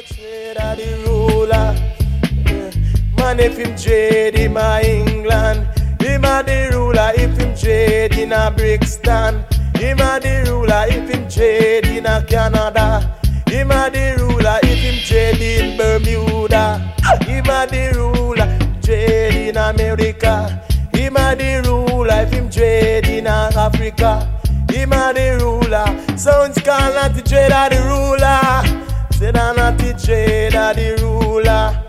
Trade are the ruler. Man, if him trade him a England, him a the ruler. If him trade in a Brixton, him a the ruler. If him trade in a Canada, him a the ruler. If him trade in Bermuda, him a the ruler. Trade in America, him a the ruler. If him trade in Africa, him a the ruler. Sounds call not the trade of the ruler. Say that not the trade of the ruler.